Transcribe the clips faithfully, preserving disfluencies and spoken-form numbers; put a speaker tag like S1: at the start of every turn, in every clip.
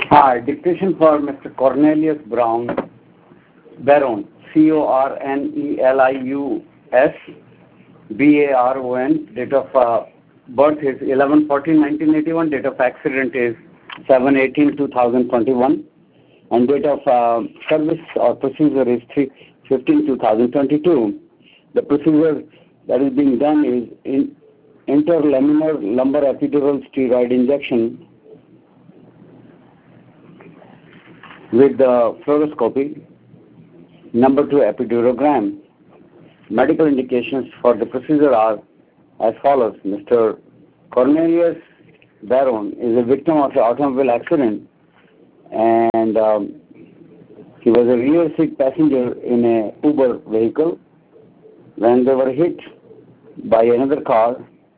S1: Hi, dictation for Mister Cornelius Brown, Baron, C O R N E L I U S B A R O N. Date of uh, birth is eleven fourteen nineteen eighty-one. Date of accident is seven eighteen two thousand twenty-one. And date of uh, service or procedure is three fifteen two thousand twenty-two. The procedure that is being done is in interlaminar lumbar epidural steroid injection with the fluoroscopy, number two epidurogram. Medical indications for the procedure are as follows. Mister Cornelius Baron is a victim of an automobile accident, and um, he was a rear seat passenger in a Uber vehicle. When they were hit by another car,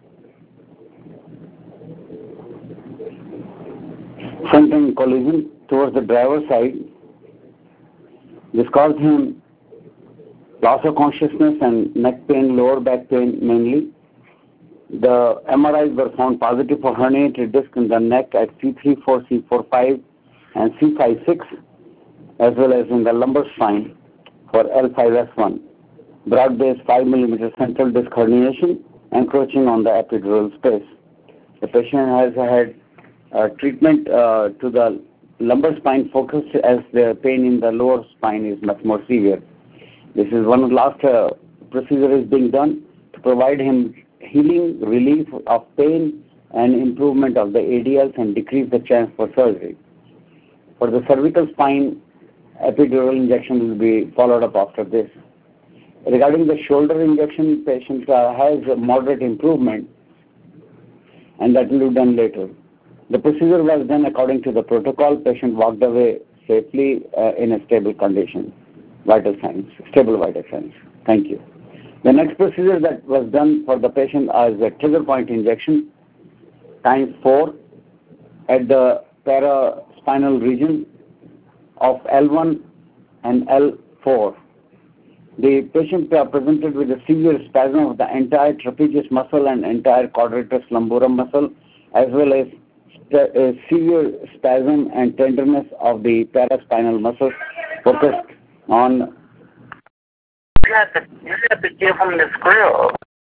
S1: front-end collision towards the driver's side. This caused him loss of consciousness and neck pain, lower back pain mainly. The M R Is were found positive for herniated disc in the neck at C three four, C four five, and C five six, as well as in the lumbar spine for L five S one. Broad-based five millimeter central disc herniation encroaching on the epidural space. The patient has had uh, treatment uh, to the lumbar spine focused as the pain in the lower spine is much more severe. This is one of the last uh, procedure is being done to provide him healing, relief of pain, and improvement of the A D Ls and decrease the chance for surgery. For the cervical spine, epidural injection will be followed up after this. Regarding the shoulder injection, patient uh, has a moderate improvement, and that will be done later. The procedure was done according to the protocol. Patient walked away safely uh, in a stable condition. Vital signs, stable vital signs. Thank you. The next procedure that was done for the patient is a trigger point injection times four at the paraspinal region of L one and L four. The patient uh, presented with a severe spasm of the entire trapezius muscle and entire quadratus lumborum muscle, as well as a severe spasm and tenderness of the paraspinal muscles focused on.
S2: You have to, you have to give him the script.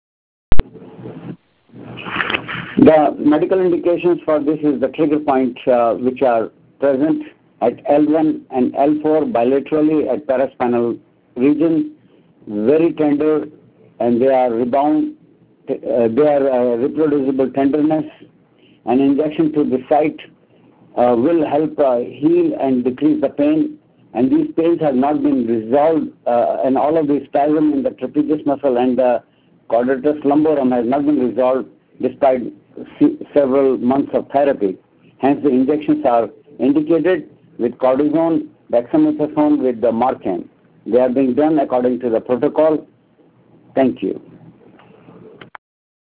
S1: The medical indications for this is the trigger points uh, which are present at L one and L four bilaterally at paraspinal region, very tender, and they are rebound, uh, they are uh, reproducible tenderness. An injection to the site uh, will help uh, heal and decrease the pain, and these pains have not been resolved, uh, and all of the spasm in the trapezius muscle and the quadratus lumborum has not been resolved despite several months of therapy. Hence, the injections are indicated with cortisone, dexamethasone with the Marcan. They are being done according to the protocol. Thank you.